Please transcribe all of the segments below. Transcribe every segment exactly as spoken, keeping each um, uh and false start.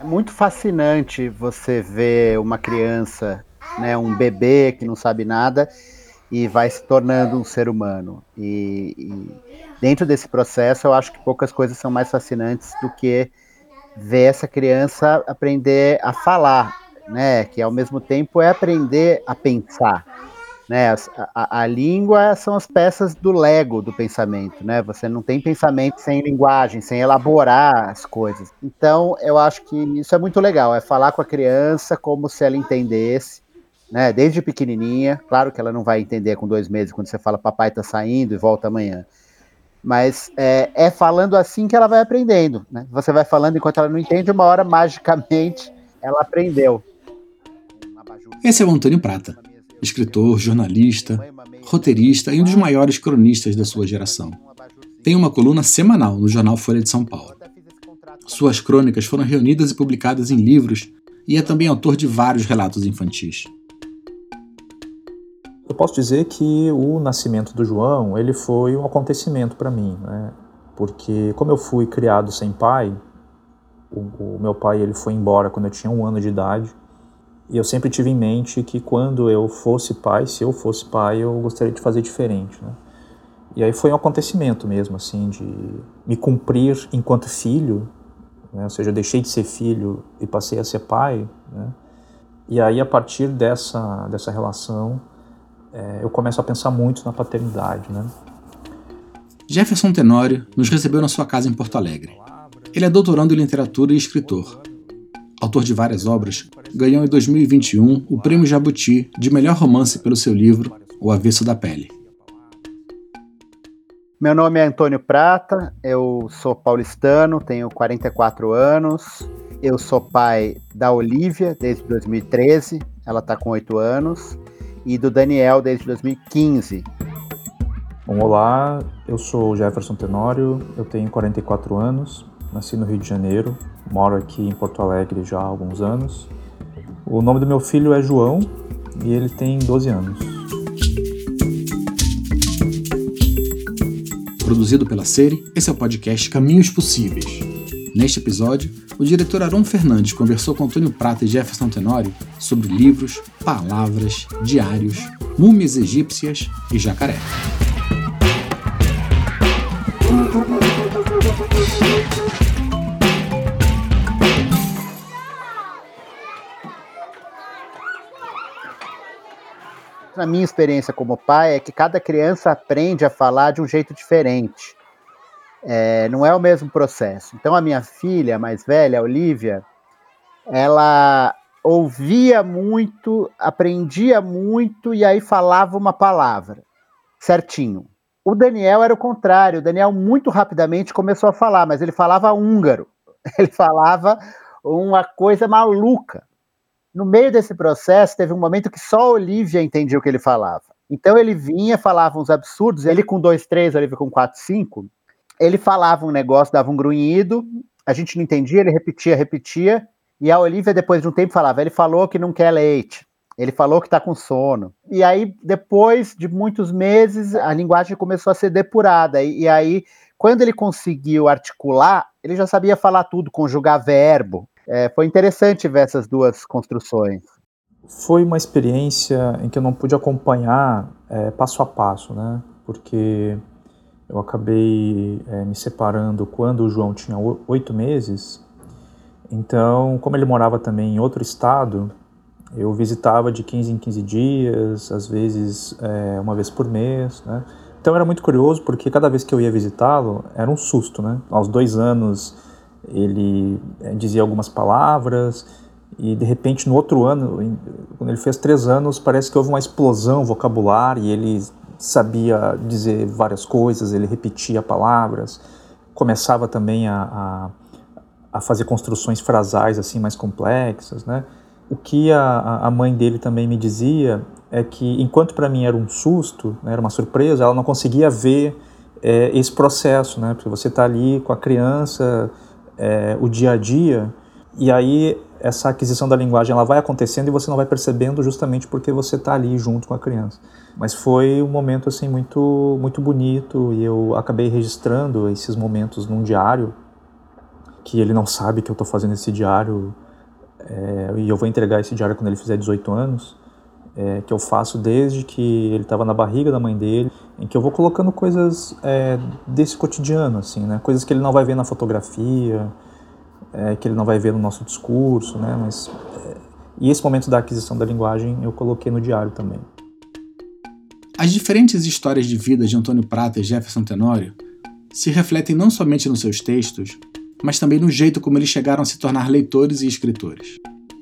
muito fascinante você ver uma criança, né, um bebê que não sabe nada e vai se tornando um ser humano. E, e dentro desse processo, eu acho que poucas coisas são mais fascinantes do que ver essa criança aprender a falar, né? Que ao mesmo tempo é aprender a pensar. Né, a, a, a língua são as peças do Lego do pensamento, né? Você não tem pensamento sem linguagem, sem elaborar as coisas. Então, eu acho que isso é muito legal, é falar com a criança como se ela entendesse, né? Desde pequenininha. Claro que ela não vai entender com dois meses quando você fala papai tá saindo e volta amanhã. Mas é, é falando assim que ela vai aprendendo, né? Você vai falando enquanto ela não entende, uma hora magicamente ela aprendeu. Esse é o Antônio Prata, escritor, jornalista, roteirista e um dos maiores cronistas da sua geração. Tem uma coluna semanal no jornal Folha de São Paulo. Suas crônicas foram reunidas e publicadas em livros e é também autor de vários relatos infantis. Eu posso dizer que o nascimento do João ele foi um acontecimento para mim, né? Porque como eu fui criado sem pai, o, o meu pai ele foi embora quando eu tinha um ano de idade, e eu sempre tive em mente que quando eu fosse pai, se eu fosse pai, eu gostaria de fazer diferente, né? E aí foi um acontecimento mesmo, assim, de me cumprir enquanto filho, né? Ou seja, eu deixei de ser filho e passei a ser pai, né? E aí, a partir dessa, dessa relação, é, eu começo a pensar muito na paternidade, né? Jefferson Tenório nos recebeu na sua casa em Porto Alegre. Ele é doutorando em literatura e escritor. Autor de várias obras, ganhou em dois mil e vinte e um o Prêmio Jabuti de melhor romance pelo seu livro O Avesso da Pele. Meu nome é Antônio Prata, eu sou paulistano, tenho quarenta e quatro anos, eu sou pai da Olivia desde dois mil e treze, ela está com oito anos, e do Daniel desde dois mil e quinze. Bom, olá, eu sou Jefferson Tenório, eu tenho quarenta e quatro anos, nasci no Rio de Janeiro, moro aqui em Porto Alegre já há alguns anos. O nome do meu filho é João e ele tem doze anos. Produzido pela Seri, esse é o podcast Caminhos Possíveis. Neste episódio, o diretor Aron Fernandes conversou com Antônio Prata e Jefferson Tenório sobre livros, palavras, diários, múmias egípcias e jacaré. A minha experiência como pai é que cada criança aprende a falar de um jeito diferente. É, não é o mesmo processo. Então a minha filha mais velha, a Olivia, ela ouvia muito, aprendia muito e aí falava uma palavra, certinho. O Daniel era o contrário. O Daniel muito rapidamente começou a falar, mas ele falava húngaro. Ele falava uma coisa maluca. No meio desse processo, teve um momento que só a Olivia entendia o que ele falava. Então ele vinha, falava uns absurdos, ele com dois, três, a Olivia com quatro, cinco, ele falava um negócio, dava um grunhido, a gente não entendia, ele repetia, repetia, e a Olivia depois de um tempo falava, ele falou que não quer leite, ele falou que tá com sono. E aí, depois de muitos meses, a linguagem começou a ser depurada, e, e aí, quando ele conseguiu articular, ele já sabia falar tudo, conjugar verbo. É, foi interessante ver essas duas construções. Foi uma experiência em que eu não pude acompanhar é, passo a passo, né? Porque eu acabei é, me separando quando o João tinha oito meses. Então, como ele morava também em outro estado, eu visitava de quinze em quinze dias, às vezes é, uma vez por mês, né? Então era muito curioso porque cada vez que eu ia visitá-lo era um susto, né? Aos dois anos ele dizia algumas palavras e de repente no outro ano, quando ele fez três anos, parece que houve uma explosão vocabular e ele sabia dizer várias coisas, ele repetia palavras, começava também a, a, a fazer construções frasais assim mais complexas, né? O que a, a mãe dele também me dizia é que enquanto para mim era um susto, né, era uma surpresa, ela não conseguia ver é, esse processo, né? Porque você está ali com a criança, É, o dia a dia, e aí essa aquisição da linguagem ela vai acontecendo e você não vai percebendo justamente porque você está ali junto com a criança. Mas foi um momento assim muito, muito bonito e eu acabei registrando esses momentos num diário que ele não sabe que eu estou fazendo esse diário, é, e eu vou entregar esse diário quando ele fizer dezoito anos, é, que eu faço desde que ele estava na barriga da mãe dele, em que eu vou colocando coisas é, desse cotidiano, assim, né? Coisas que ele não vai ver na fotografia, é, que ele não vai ver no nosso discurso, né? Mas, é, e esse momento da aquisição da linguagem eu coloquei no diário também. As diferentes histórias de vida de Antônio Prata e Jefferson Tenório se refletem não somente nos seus textos, mas também no jeito como eles chegaram a se tornar leitores e escritores.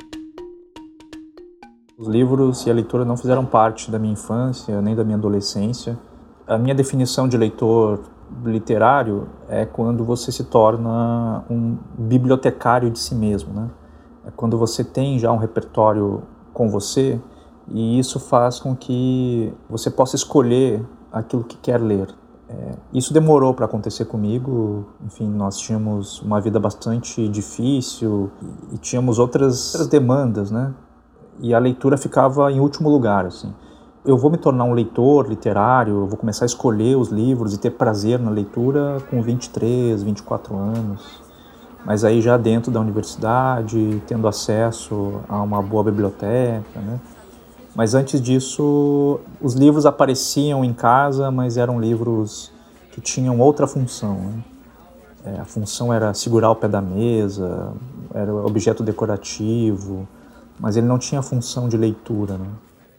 Os livros e a leitura não fizeram parte da minha infância, nem da minha adolescência. A minha definição de leitor literário é quando você se torna um bibliotecário de si mesmo, né? É quando você tem já um repertório com você e isso faz com que você possa escolher aquilo que quer ler. É, isso demorou para acontecer comigo. Enfim, nós tínhamos uma vida bastante difícil e, e tínhamos outras, outras demandas, né? E a leitura ficava em último lugar, assim. Eu vou me tornar um leitor literário, eu vou começar a escolher os livros e ter prazer na leitura com vinte e três, vinte e quatro anos. Mas aí já dentro da universidade, tendo acesso a uma boa biblioteca, né? Mas antes disso, os livros apareciam em casa, mas eram livros que tinham outra função, né? É, a função era segurar o pé da mesa, era objeto decorativo, mas ele não tinha função de leitura, né?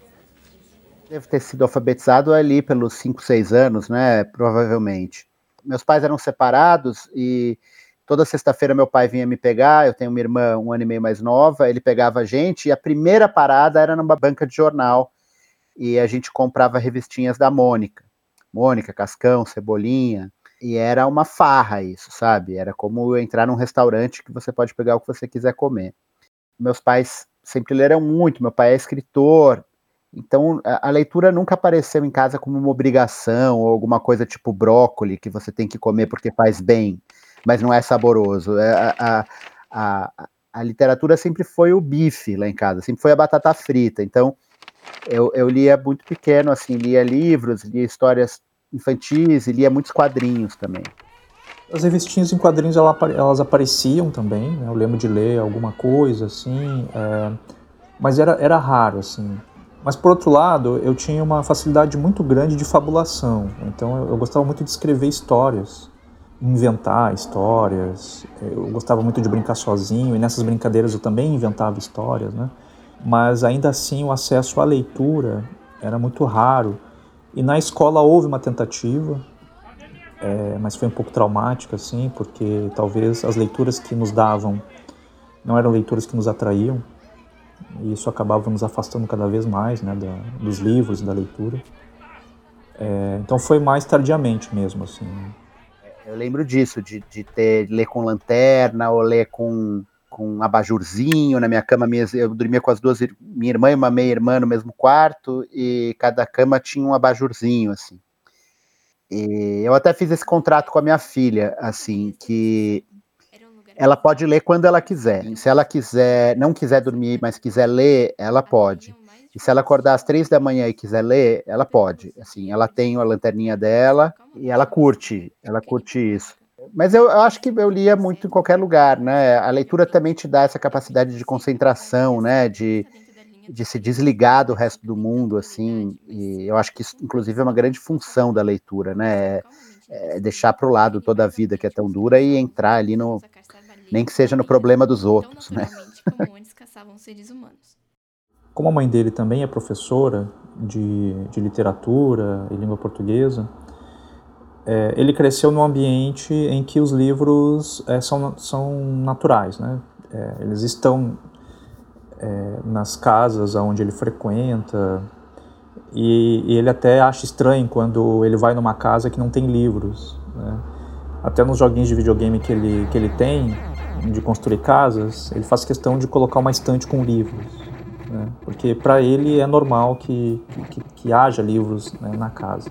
Deve ter sido alfabetizado ali pelos cinco, seis anos, né? Provavelmente. Meus pais eram separados e toda sexta-feira meu pai vinha me pegar. Eu tenho uma irmã um ano e meio mais nova, ele pegava a gente e a primeira parada era numa banca de jornal e a gente comprava revistinhas da Mônica. Mônica, Cascão, Cebolinha, e era uma farra isso, sabe? Era como entrar num restaurante que você pode pegar o que você quiser comer. Meus pais sempre leram muito, meu pai é escritor, então a, a leitura nunca apareceu em casa como uma obrigação ou alguma coisa tipo brócoli que você tem que comer porque faz bem, mas não é saboroso. A, a, a, a literatura sempre foi o bife lá em casa, sempre foi a batata frita. Então eu, eu lia muito pequeno, assim, lia livros, lia histórias infantis e lia muitos quadrinhos também. As revistinhas em quadrinhos elas apareciam também, né? Eu lembro de ler alguma coisa assim, é... mas era, era raro, assim. Mas por outro lado, eu tinha uma facilidade muito grande de fabulação, então eu, eu gostava muito de escrever histórias, inventar histórias, eu gostava muito de brincar sozinho, e nessas brincadeiras eu também inventava histórias, né? Mas ainda assim o acesso à leitura era muito raro, e na escola houve uma tentativa, é, mas foi um pouco traumática, assim, porque talvez as leituras que nos davam não eram leituras que nos atraíam, e isso acabava nos afastando cada vez mais, né, da, dos livros e da leitura. É, então foi mais tardiamente mesmo, assim. Eu lembro disso, de, de ter ler com lanterna ou ler com, com um abajurzinho na minha cama. Minha, eu dormia com as duas, minha irmã e uma meia-irmã no mesmo quarto, e cada cama tinha um abajurzinho, assim. E eu até fiz esse contrato com a minha filha, assim, que ela pode ler quando ela quiser. Se ela quiser, não quiser dormir, mas quiser ler, ela pode. E se ela acordar às três da manhã e quiser ler, ela pode. Assim, ela tem a lanterninha dela e ela curte, ela curte isso. Mas eu, eu acho que eu lia muito em qualquer lugar, né? A leitura também te dá essa capacidade de concentração, né? De, de se desligar do resto do mundo, assim. E eu acho que isso, inclusive, é uma grande função da leitura, né? É, é deixar para o lado toda a vida que é tão dura e entrar ali no, nem que seja no problema dos outros, né? Como a mãe dele também é professora de, de literatura e língua portuguesa, é, ele cresceu num ambiente em que os livros é, são, são naturais, né? É, eles estão é, nas casas onde ele frequenta, e, e ele até acha estranho quando ele vai numa casa que não tem livros, né? Até nos joguinhos de videogame que ele, que ele tem, de construir casas, ele faz questão de colocar uma estante com livros, né? Porque para ele é normal que, que, que haja livros, né, na casa.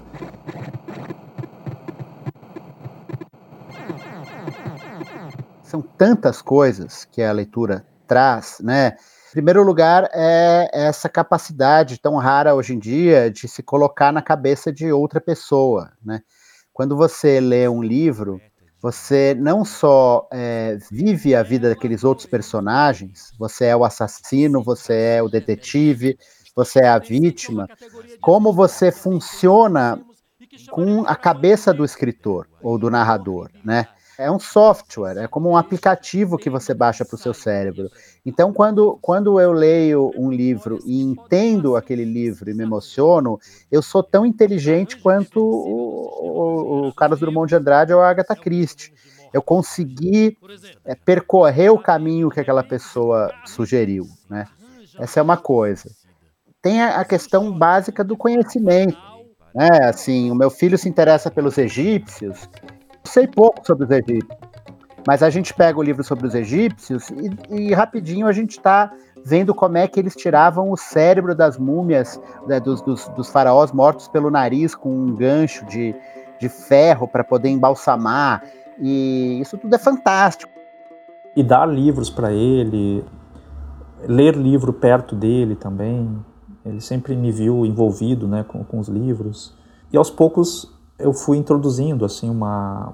São tantas coisas que a leitura traz, né? Em primeiro lugar, é essa capacidade tão rara hoje em dia de se colocar na cabeça de outra pessoa, né? Quando você lê um livro, você não só é, vive a vida daqueles outros personagens, você é o assassino, você é o detetive, você é a vítima, como você funciona com a cabeça do escritor ou do narrador, né? É um software, é como um aplicativo que você baixa para o seu cérebro. Então, quando, quando eu leio um livro e entendo aquele livro e me emociono, eu sou tão inteligente quanto o, o, o Carlos Drummond de Andrade ou a Agatha Christie. Eu consegui é, percorrer o caminho que aquela pessoa sugeriu, né? Essa é uma coisa. Tem a, a questão básica do conhecimento, né? Assim, o meu filho se interessa pelos egípcios, eu sei pouco sobre os egípcios, mas a gente pega o livro sobre os egípcios e, e rapidinho a gente está vendo como é que eles tiravam o cérebro das múmias, né, dos, dos, dos faraós mortos pelo nariz com um gancho de, de ferro para poder embalsamar, e isso tudo é fantástico. E dar livros para ele, ler livro perto dele também, ele sempre me viu envolvido, né, com, com os livros, e aos poucos eu fui introduzindo assim uma,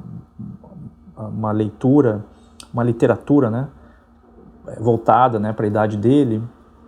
uma leitura, uma literatura, né, voltada, né, para a idade dele,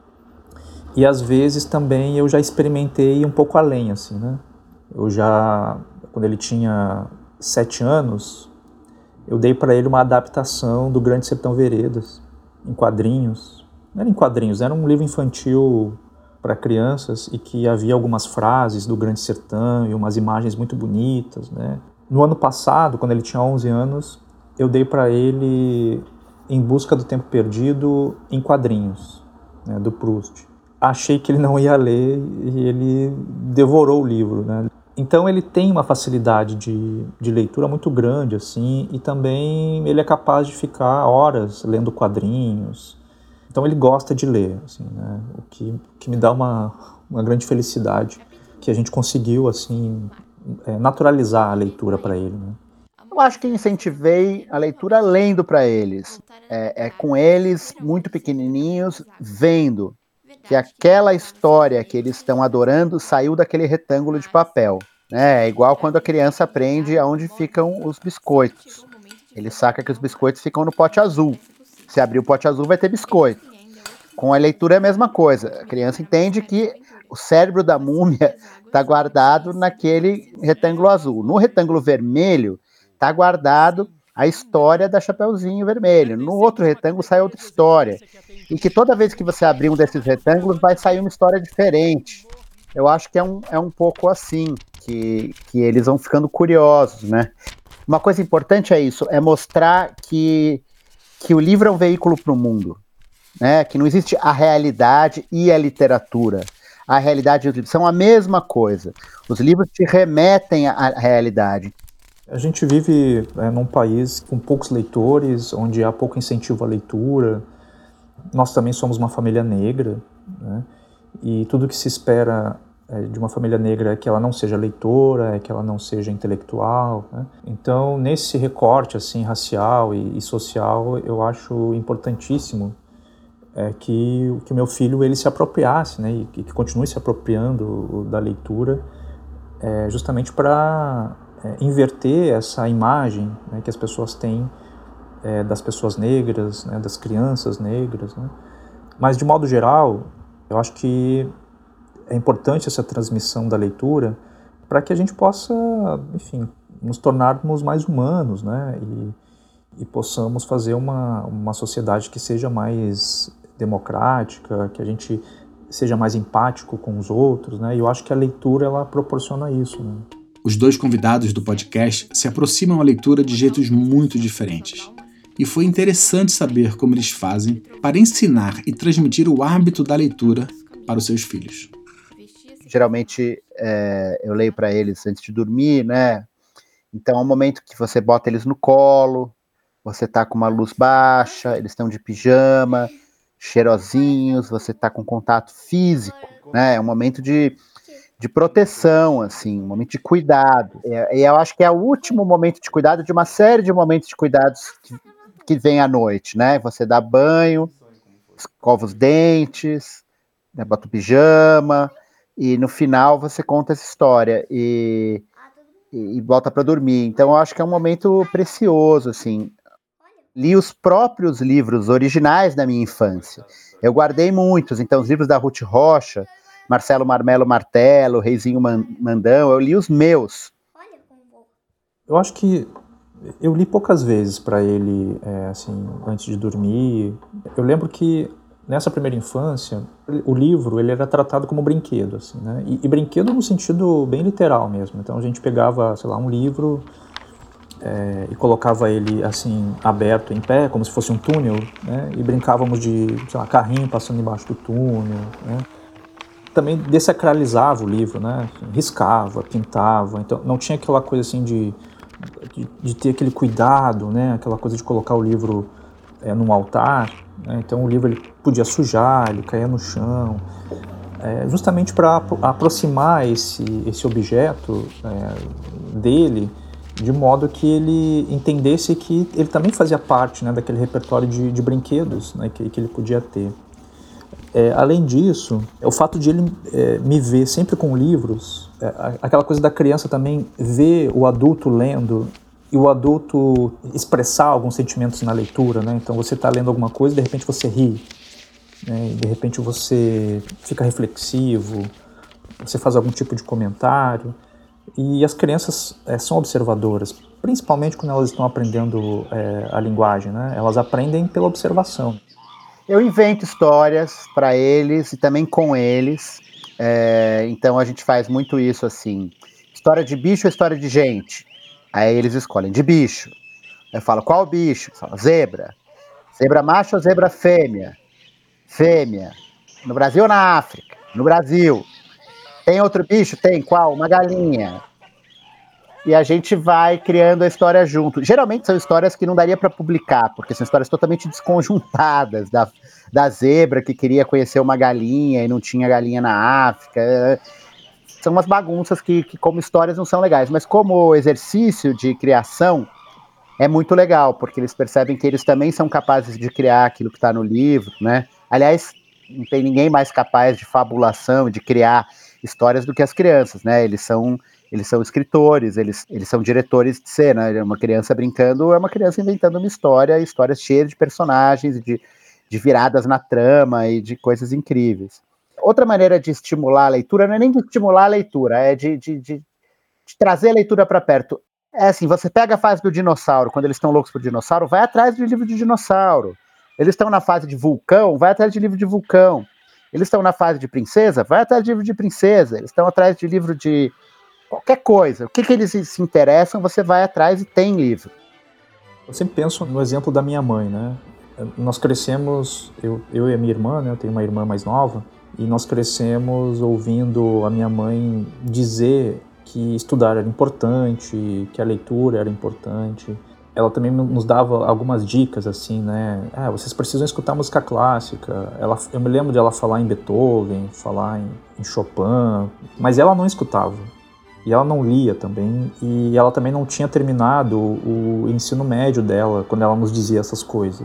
e às vezes também eu já experimentei um pouco além, assim, né? Eu já, quando ele tinha sete anos, eu dei para ele uma adaptação do Grande Sertão Veredas, em quadrinhos. Não era em quadrinhos, era um livro infantil para crianças e que havia algumas frases do Grande Sertão e umas imagens muito bonitas, né? No ano passado, quando ele tinha onze anos, eu dei para ele Em Busca do Tempo Perdido em quadrinhos, né, do Proust. Achei que ele não ia ler e ele devorou o livro, né? Então ele tem uma facilidade de, de leitura muito grande, assim, e também ele é capaz de ficar horas lendo quadrinhos. Então ele gosta de ler, assim, né? O que, que me dá uma, uma grande felicidade, que a gente conseguiu, assim, é, naturalizar a leitura para ele, né? Eu acho que incentivei a leitura lendo para eles, é, é com eles muito pequenininhos, vendo que aquela história que eles estão adorando saiu daquele retângulo de papel. Né? É igual quando a criança aprende aonde ficam os biscoitos. Ele saca que os biscoitos ficam no pote azul. Se abrir o pote azul vai ter biscoito. Com a leitura é a mesma coisa. A criança entende que o cérebro da múmia está guardado naquele retângulo azul. No retângulo vermelho está guardado a história da Chapeuzinho Vermelho. No outro retângulo sai outra história. E que toda vez que você abrir um desses retângulos vai sair uma história diferente. Eu acho que é um, é um pouco assim, que, que eles vão ficando curiosos, né? Uma coisa importante é isso, é mostrar que, que o livro é um veículo para o mundo, né? Que não existe a realidade e a literatura. A realidade e os livros são a mesma coisa. Os livros te remetem à realidade. A gente vive é, num país com poucos leitores, onde há pouco incentivo à leitura. Nós também somos uma família negra, né? E tudo que se espera é, de uma família negra é que ela não seja leitora, é que ela não seja intelectual, né? Então, nesse recorte assim, racial e, e social, eu acho importantíssimo é, que o meu filho ele se apropriasse, né? E que, que continue se apropriando da leitura, é, justamente para é, inverter essa imagem, né, que as pessoas têm é, das pessoas negras, né, das crianças negras, né? Mas, de modo geral, eu acho que é importante essa transmissão da leitura para que a gente possa, enfim, nos tornarmos mais humanos, né? E, e possamos fazer uma, uma sociedade que seja mais democrática, que a gente seja mais empático com os outros, né? E eu acho que a leitura, ela proporciona isso, né? Os dois convidados do podcast se aproximam à leitura de jeitos muito diferentes. E foi interessante saber como eles fazem para ensinar e transmitir o hábito da leitura para os seus filhos. Geralmente é, eu leio para eles antes de dormir, né? Então é um momento que você bota eles no colo, você tá com uma luz baixa, eles estão de pijama, cheirosinhos, você tá com contato físico, né? É um momento de de proteção, assim, um momento de cuidado. E eu acho que é o último momento de cuidado de uma série de momentos de cuidados que, que vem à noite, né? Você dá banho, escova os dentes, né, bota o pijama, e no final você conta essa história. E, e, e bota para dormir. Então eu acho que é um momento precioso, assim. Li os próprios livros originais da minha infância. Eu guardei muitos, então os livros da Ruth Rocha, Marcelo Marmelo Martelo, Reizinho Mandão, eu li os meus. Eu acho que eu li poucas vezes para ele, é, assim, antes de dormir. Eu lembro que nessa primeira infância, o livro ele era tratado como brinquedo, assim, né? E, e brinquedo no sentido bem literal mesmo. Então a gente pegava, sei lá, um livro é, e colocava ele assim aberto em pé, como se fosse um túnel, né? E brincávamos de, sei lá, carrinho passando embaixo do túnel, né? Também desacralizava o livro, né? Riscava, pintava. Então não tinha aquela coisa assim de De, de ter aquele cuidado, né? Aquela coisa de colocar o livro é, num altar, né? Então o livro ele podia sujar, ele caía no chão, é, justamente para aproximar esse, esse objeto é, dele, de modo que ele entendesse que ele também fazia parte, né, daquele repertório de, de brinquedos, né, que, que ele podia ter. É, além disso, o fato de ele é, me ver sempre com livros, é, aquela coisa da criança também ver o adulto lendo e o adulto expressar alguns sentimentos na leitura, né? Então você está lendo alguma coisa e de repente você ri, né? E de repente você fica reflexivo, você faz algum tipo de comentário. E as crianças é, são observadoras, principalmente quando elas estão aprendendo é, a linguagem, né? Elas aprendem pela observação. Eu invento histórias para eles e também com eles. É, então a gente faz muito isso assim. História de bicho ou história de gente? Aí eles escolhem de bicho. Eu falo, qual bicho? Eu falo, zebra. Zebra macho ou zebra fêmea? Fêmea. No Brasil ou na África? No Brasil. Tem outro bicho? Tem. Qual? Uma galinha. E a gente vai criando a história junto. Geralmente são histórias que não daria para publicar, porque são histórias totalmente desconjuntadas, da, da zebra que queria conhecer uma galinha e não tinha galinha na África. São umas bagunças que, que como histórias não são legais, mas como exercício de criação é muito legal, porque eles percebem que eles também são capazes de criar aquilo que está no livro, né? Aliás, não tem ninguém mais capaz de fabulação, de criar histórias do que as crianças, né? Eles são Eles são escritores, eles, eles são diretores de cena. Uma criança brincando é uma criança inventando uma história, histórias cheias de personagens, de, de viradas na trama e de coisas incríveis. Outra maneira de estimular a leitura, não é nem de estimular a leitura, é de, de, de, de trazer a leitura para perto. É assim, você pega a fase do dinossauro, quando eles estão loucos por dinossauro, vai atrás de livro de dinossauro. Eles estão na fase de vulcão, vai atrás de livro de vulcão. Eles estão na fase de princesa, vai atrás de livro de princesa. Eles estão atrás de livro de qualquer coisa, o que, que eles se interessam, você vai atrás e tem livro. Eu sempre penso no exemplo da minha mãe, né? Nós crescemos, eu, eu e a minha irmã, né? Eu tenho uma irmã mais nova, e nós crescemos ouvindo a minha mãe dizer que estudar era importante, que a leitura era importante. Ela também nos dava algumas dicas, assim, né? Ah, vocês precisam escutar música clássica. Ela, eu me lembro de ela falar em Beethoven, falar em, em Chopin, mas ela não escutava. E ela não lia também, e ela também não tinha terminado o ensino médio dela quando ela nos dizia essas coisas.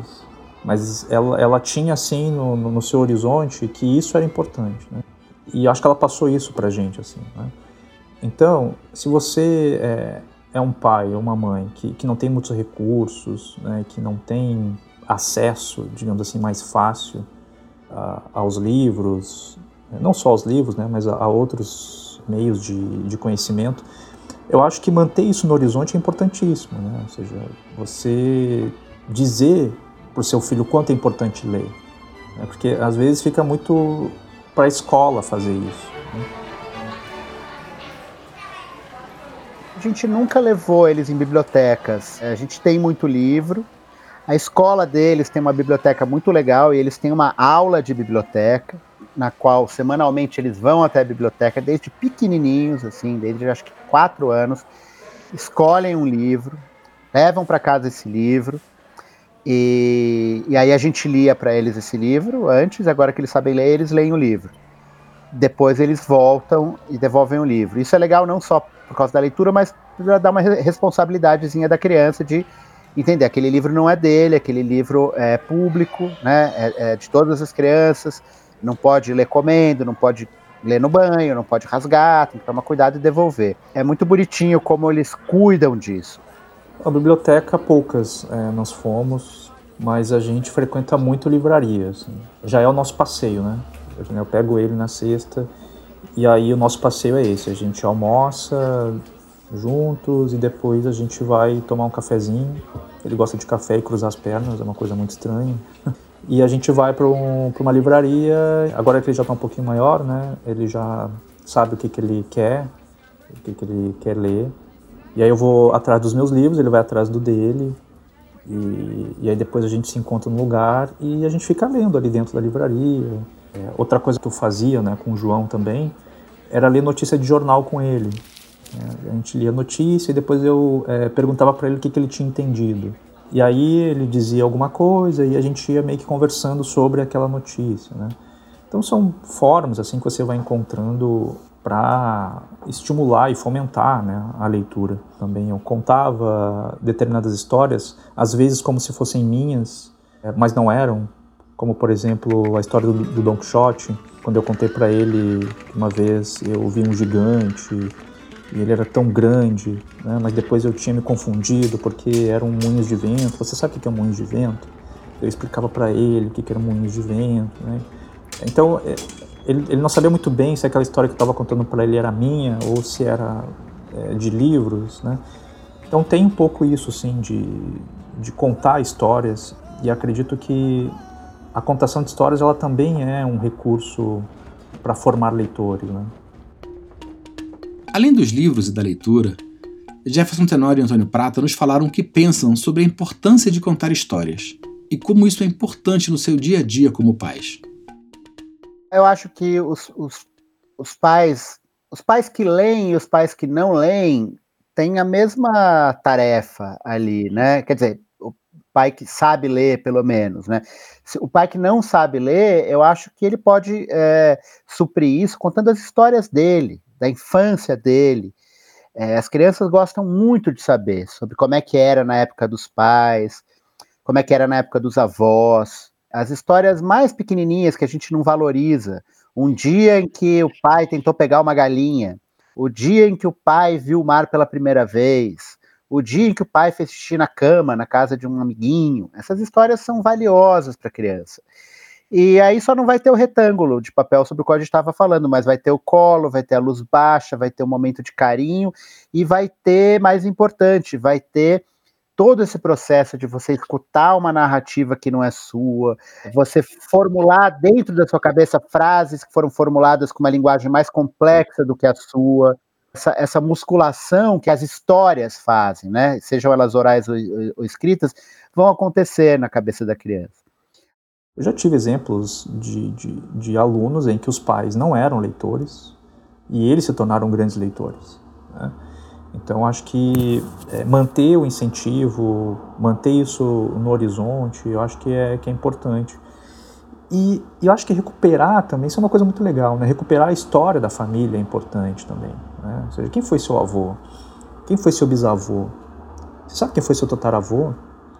Mas ela, ela tinha, assim, no, no seu horizonte que isso era importante, né? E acho que ela passou isso pra gente, assim, né? Então, se você é, é um pai ou uma mãe que, que não tem muitos recursos, né, que não tem acesso, digamos assim, mais fácil a, aos livros, não só aos livros, né, mas a, a outros meios de, de conhecimento, eu acho que manter isso no horizonte é importantíssimo, né? Ou seja, você dizer para o seu filho o quanto é importante ler, né? Porque às vezes fica muito para a escola fazer isso, né? A gente nunca levou eles em bibliotecas, a gente tem muito livro, a escola deles tem uma biblioteca muito legal e eles têm uma aula de biblioteca, na qual semanalmente eles vão até a biblioteca, desde pequenininhos, assim, desde acho que quatro anos, escolhem um livro, levam para casa esse livro, e, e aí a gente lia para eles esse livro antes, agora que eles sabem ler, eles leem o livro. Depois eles voltam e devolvem o livro. Isso é legal não só por causa da leitura, mas para dar uma responsabilidadezinha da criança de entender, aquele livro não é dele, aquele livro é público, né, é, é de todas as crianças, não pode ler comendo, não pode ler no banho, não pode rasgar, tem que tomar cuidado e devolver. É muito bonitinho como eles cuidam disso. A biblioteca, poucas é, nós fomos, mas a gente frequenta muito livraria. Assim. Já é o nosso passeio, né? Eu pego ele na sexta e aí o nosso passeio é esse. A gente almoça juntos e depois a gente vai tomar um cafezinho. Ele gosta de café e cruzar as pernas, é uma coisa muito estranha. E a gente vai para um, uma livraria, agora que ele já está um pouquinho maior, né? Ele já sabe o que, que ele quer, o que, que ele quer ler. E aí eu vou atrás dos meus livros, ele vai atrás do dele. E, e aí depois a gente se encontra no lugar e a gente fica lendo ali dentro da livraria. É, outra coisa que eu fazia, né, com o João também, era ler notícia de jornal com ele. É, a gente lia notícia e depois eu é, perguntava para ele o que, que ele tinha entendido. E aí ele dizia alguma coisa e a gente ia meio que conversando sobre aquela notícia, né? Então são formas assim que você vai encontrando para estimular e fomentar, né, a leitura também. Eu contava determinadas histórias, às vezes como se fossem minhas, mas não eram. Como, por exemplo, a história do, do Don Quixote, quando eu contei para ele que uma vez eu vi um gigante e ele era tão grande, né, mas depois eu tinha me confundido porque eram moinhos de vento. Você sabe o que é um moinho de vento? Eu explicava para ele o que eram moinhos de vento, né? Então, ele, ele não sabia muito bem se aquela história que eu estava contando para ele era minha ou se era é, de livros, né? Então tem um pouco isso, sim, de, de contar histórias, e acredito que a contação de histórias ela também é um recurso para formar leitores, né? Além dos livros e da leitura, Jefferson Tenório e Antônio Prata nos falaram o que pensam sobre a importância de contar histórias e como isso é importante no seu dia a dia como pais. Eu acho que os, os, os pais, os pais que leem e os pais que não leem têm a mesma tarefa ali, né? Quer dizer, o pai que sabe ler, pelo menos, né? O pai que não sabe ler, eu acho que ele pode é, suprir isso contando as histórias dele, da infância dele. É, as crianças gostam muito de saber sobre como é que era na época dos pais, como é que era na época dos avós. As histórias mais pequenininhas que a gente não valoriza. Um dia em que o pai tentou pegar uma galinha, o dia em que o pai viu o mar pela primeira vez, o dia em que o pai fez xixi na cama, na casa de um amiguinho. Essas histórias são valiosas para a criança. E aí só não vai ter o retângulo de papel sobre o qual a gente estava falando, mas vai ter o colo, vai ter a luz baixa, vai ter um momento de carinho e vai ter, mais importante, vai ter todo esse processo de você escutar uma narrativa que não é sua, você formular dentro da sua cabeça frases que foram formuladas com uma linguagem mais complexa do que a sua, essa, essa musculação que as histórias fazem, né? Sejam elas orais ou, ou escritas, vão acontecer na cabeça da criança. Eu já tive exemplos de, de, de alunos em que os pais não eram leitores e eles se tornaram grandes leitores, né? Então, acho que é, manter o incentivo, manter isso no horizonte, eu acho que é, que é importante. E, e eu acho que recuperar também, isso é uma coisa muito legal, né? Recuperar a história da família é importante também, né? Ou seja, quem foi seu avô? Quem foi seu bisavô? Você sabe quem foi seu tataravô?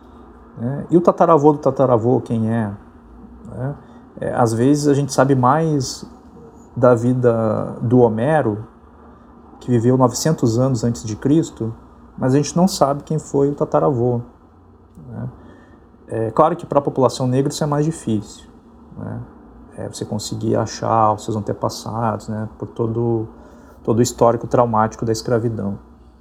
Né? E o tataravô do tataravô, quem é? Né? É, às vezes a gente sabe mais da vida do Homero, que viveu novecentos anos antes de Cristo, mas a gente não sabe quem foi o tataravô, né? É claro que para a população negra isso é mais difícil, né? É você conseguir achar os seus antepassados, né? Por todo, todo o histórico traumático da escravidão.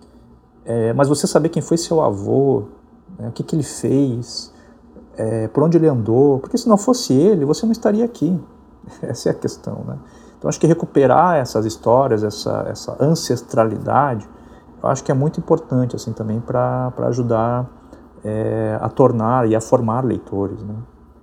É, mas você saber quem foi seu avô, né? O que, que ele fez, é, por onde ele andou, porque se não fosse ele, você não estaria aqui. Essa é a questão, né? Então, acho que recuperar essas histórias, essa, essa ancestralidade, eu acho que é muito importante assim, também para ajudar é, a tornar e a formar leitores, né?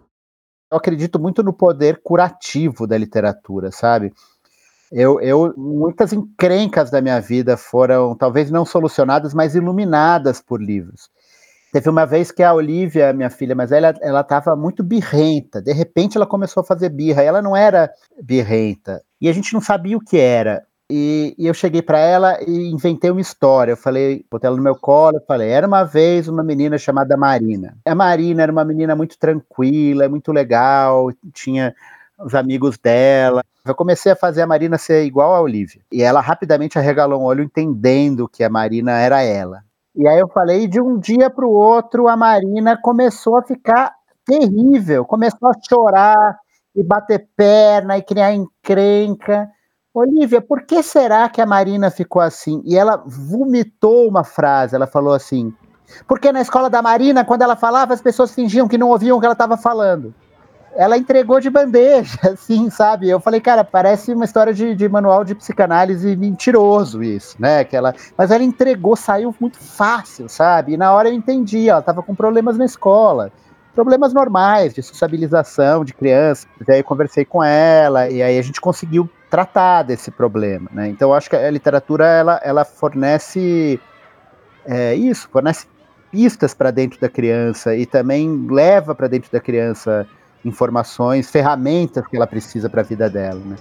Eu acredito muito no poder curativo da literatura, sabe? Eu, eu, muitas encrencas da minha vida foram, talvez não solucionadas, mas iluminadas por livros. Teve uma vez que a Olivia, minha filha mais velha, ela estava muito birrenta. De repente ela começou a fazer birra. Ela não era birrenta. E a gente não sabia o que era. E, e eu cheguei para ela e inventei uma história. Eu falei, botei ela no meu colo, eu falei, era uma vez uma menina chamada Marina. A Marina era uma menina muito tranquila, muito legal, tinha os amigos dela. Eu comecei a fazer a Marina ser igual a Olivia. E ela rapidamente arregalou um olho entendendo que a Marina era ela. E aí eu falei, de um dia para o outro, a Marina começou a ficar terrível. Começou a chorar e bater perna e criar encrenca. Olivia, por que será que a Marina ficou assim? E ela vomitou uma frase, ela falou assim, porque na escola da Marina, quando ela falava, as pessoas fingiam que não ouviam o que ela estava falando. Ela entregou de bandeja, assim, sabe? Eu falei, cara, parece uma história de, de manual de psicanálise mentiroso isso, né? Que ela, mas ela entregou, saiu muito fácil, sabe? E na hora eu entendi, ela estava com problemas na escola. Problemas normais, de sociabilização de criança. E aí eu conversei com ela, e aí a gente conseguiu tratar desse problema, né? Então eu acho que a literatura, ela, ela fornece é, isso, fornece pistas para dentro da criança e também leva para dentro da criança informações, ferramentas que ela precisa para a vida dela, né?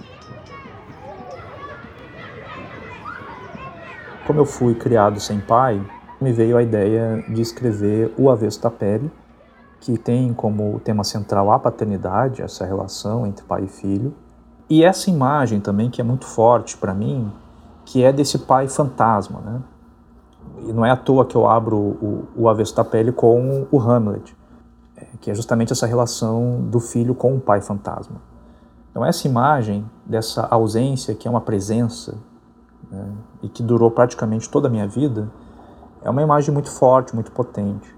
Como eu fui criado sem pai, me veio a ideia de escrever O Avesso da Pele, que tem como tema central a paternidade, essa relação entre pai e filho, e essa imagem também que é muito forte para mim, que é desse pai fantasma, né? E não é à toa que eu abro o, o Avesso da Pele com o Hamlet, que é justamente essa relação do filho com o pai fantasma. Então essa imagem dessa ausência, que é uma presença, né, e que durou praticamente toda a minha vida, é uma imagem muito forte, muito potente.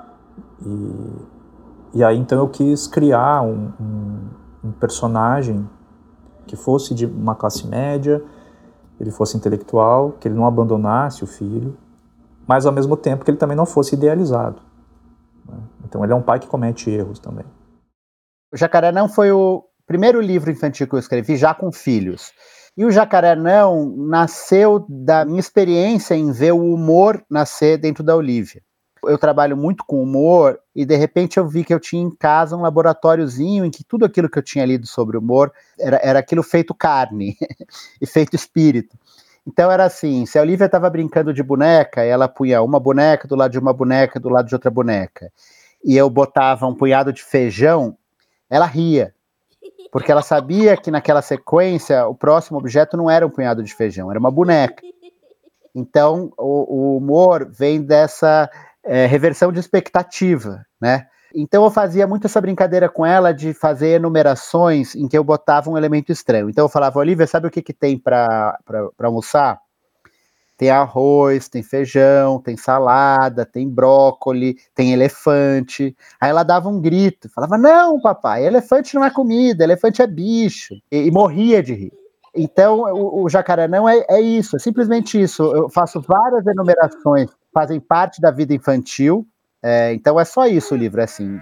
E, e aí então eu quis criar um, um, um personagem que fosse de uma classe média, ele fosse intelectual, que ele não abandonasse o filho, mas ao mesmo tempo que ele também não fosse idealizado. Então ele é um pai que comete erros também. O Jacaré Não foi o primeiro livro infantil que eu escrevi já com filhos. E o Jacaré Não nasceu da minha experiência em ver o humor nascer dentro da Olivia. Eu trabalho muito com humor e de repente eu vi que eu tinha em casa um laboratóriozinho em que tudo aquilo que eu tinha lido sobre humor era, era aquilo feito carne e feito espírito. Então era assim, se a Olivia estava brincando de boneca, ela punha uma boneca do lado de uma boneca, do lado de outra boneca, e eu botava um punhado de feijão, ela ria, porque ela sabia que naquela sequência o próximo objeto não era um punhado de feijão, era uma boneca. Então o, o humor vem dessa é, reversão de expectativa, né? Então eu fazia muito essa brincadeira com ela de fazer enumerações em que eu botava um elemento estranho. Então eu falava, Olivia, sabe o que, que tem para almoçar? Tem arroz, tem feijão, tem salada, tem brócoli, tem elefante. Aí ela dava um grito, falava, não, papai, elefante não é comida, elefante é bicho. E, e morria de rir. Então o, o Jacaré Não é, é isso, é simplesmente isso. Eu faço várias enumerações, fazem parte da vida infantil. É, então é só isso o livro, é assim.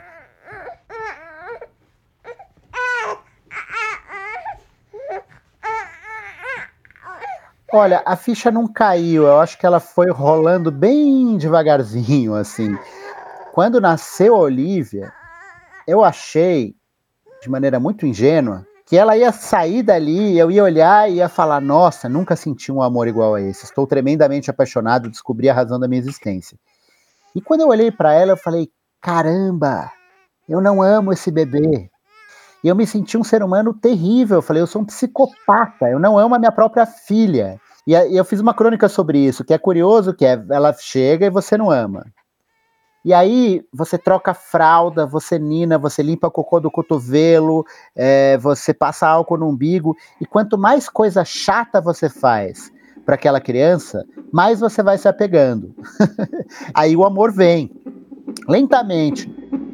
Olha, a ficha não caiu, eu acho que ela foi rolando bem devagarzinho, assim. Quando nasceu a Olivia, eu achei, de maneira muito ingênua, que ela ia sair dali, eu ia olhar e ia falar, nossa, nunca senti um amor igual a esse, estou tremendamente apaixonado, descobri a razão da minha existência. E quando eu olhei para ela, eu falei, caramba, eu não amo esse bebê. E eu me senti um ser humano terrível. Eu falei, eu sou um psicopata, eu não amo a minha própria filha. E eu fiz uma crônica sobre isso, que é curioso, que é, ela chega e você não ama. E aí você troca fralda, você nina, você limpa cocô do cotovelo, é, você passa álcool no umbigo. E quanto mais coisa chata você faz para aquela criança, mais você vai se apegando. Aí o amor vem, lentamente.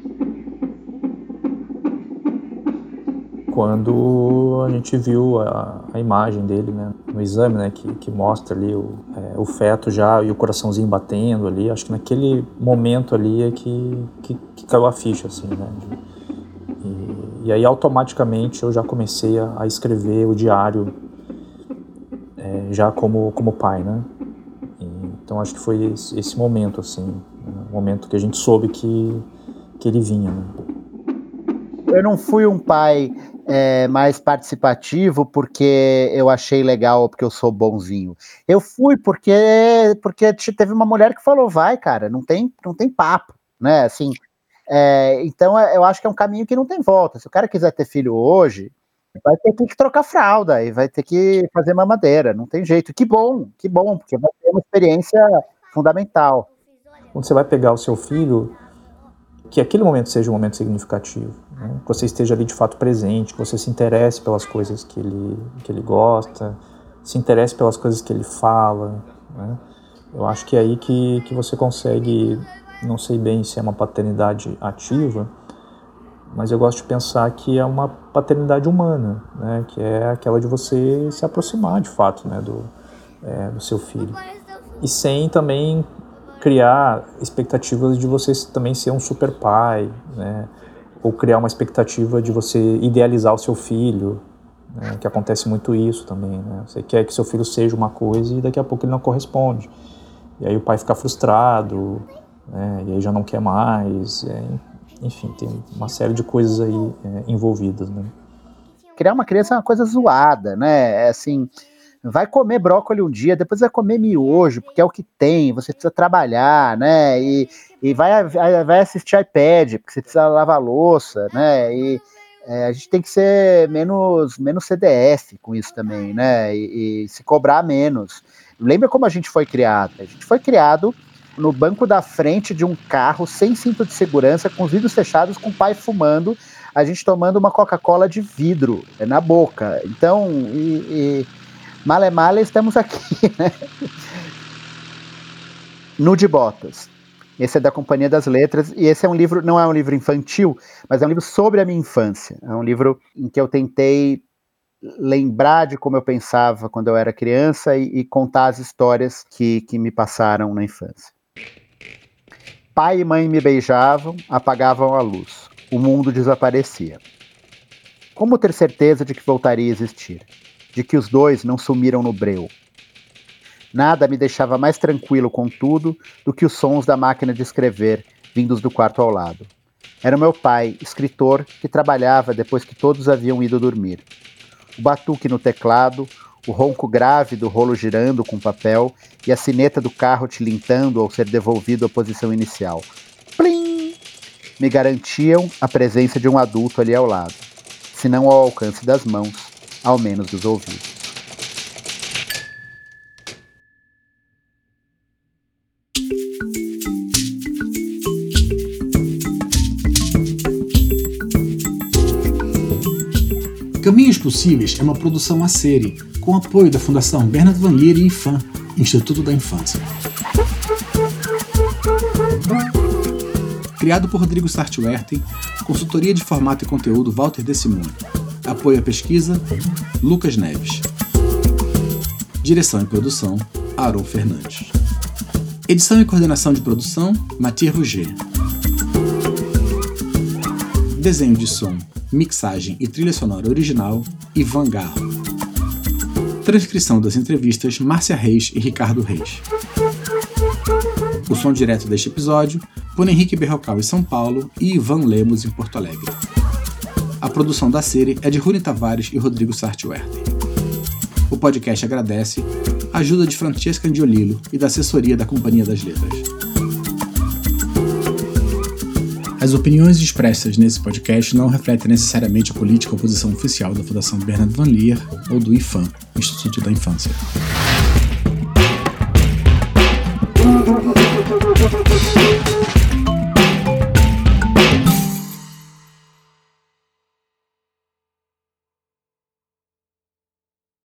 Quando a gente viu a, a imagem dele, né, no exame, né, que, que mostra ali o, é, o feto já e o coraçãozinho batendo ali, acho que naquele momento ali é que, que, que caiu a ficha, assim, né. E, e aí automaticamente eu já comecei a, a escrever o diário é, já como, como pai, né. E, então acho que foi esse, esse momento, assim, né, o momento que a gente soube que, que ele vinha, né. Eu não fui um pai é, mais participativo porque eu achei legal ou porque eu sou bonzinho. Eu fui porque, porque teve uma mulher que falou, vai, cara, não tem, não tem papo, né? Assim, é, então eu acho que é um caminho que não tem volta. Se o cara quiser ter filho hoje, vai ter que trocar fralda e vai ter que fazer mamadeira, não tem jeito. Que bom, que bom, porque vai ter uma experiência fundamental. Quando você vai pegar o seu filho, que aquele momento seja um momento significativo, né? Que você esteja ali de fato presente, que você se interesse pelas coisas que ele, que ele gosta, se interesse pelas coisas que ele fala, né? Eu acho que é aí que, que você consegue, não sei bem se é uma paternidade ativa, mas eu gosto de pensar que é uma paternidade humana, né? Que é aquela de você se aproximar de fato, né? do, é, do seu filho. E sem também criar expectativas de você também ser um super pai, né? Ou criar uma expectativa de você idealizar o seu filho, né? Que acontece muito isso também, né? Você quer que seu filho seja uma coisa e daqui a pouco ele não corresponde. E aí o pai fica frustrado, né? E aí já não quer mais, é, enfim, tem uma série de coisas aí é, envolvidas, né? Criar uma criança é uma coisa zoada, né? É assim, vai comer brócolis um dia, depois vai comer miojo, porque é o que tem, você precisa trabalhar, né? E, e vai, vai assistir iPad, porque você precisa lavar louça, né? E é, a gente tem que ser menos, menos C D F com isso também, né? E, e se cobrar menos. Lembra como a gente foi criado? A gente foi criado no banco da frente de um carro, sem cinto de segurança, com os vidros fechados, com o pai fumando, a gente tomando uma Coca-Cola de vidro na boca. Então, e, e male male, estamos aqui, né? Nude Botas. Esse é da Companhia das Letras, e esse é um livro, não é um livro infantil, mas é um livro sobre a minha infância. É um livro em que eu tentei lembrar de como eu pensava quando eu era criança e, e contar as histórias que, que me passaram na infância. Pai e mãe me beijavam, apagavam a luz. O mundo desaparecia. Como ter certeza de que voltaria a existir? De que os dois não sumiram no breu? Nada me deixava mais tranquilo, contudo, do que os sons da máquina de escrever, vindos do quarto ao lado. Era o meu pai, escritor, que trabalhava depois que todos haviam ido dormir. O batuque no teclado, o ronco grave do rolo girando com papel e a sineta do carro tilintando ao ser devolvido à posição inicial. Plim! Me garantiam a presença de um adulto ali ao lado, se não ao alcance das mãos, ao menos dos ouvidos. Caminhos Possíveis é uma produção A-série, com apoio da Fundação Bernard Van Leer e IFAM, Instituto da Infância. Criado por Rodrigo Sartwerten, consultoria de formato e conteúdo Walter De Simone. Apoio à pesquisa, Lucas Neves. Direção e produção, Aaron Fernandes. Edição e coordenação de produção, Mathieu Rouget. Desenho de som, mixagem e trilha sonora original, Ivan Garro. Transcrição das entrevistas, Márcia Reis e Ricardo Reis. O som direto deste episódio, por Henrique Berrocal em São Paulo e Ivan Lemos em Porto Alegre. A produção da série é de Rony Tavares e Rodrigo Sartwerten. O podcast agradece a ajuda de Francesca Angiolillo e da assessoria da Companhia das Letras. As opiniões expressas nesse podcast não refletem necessariamente a política ou posição oficial da Fundação Bernard Van Leer ou do IFAM, Instituto da Infância. Thank you.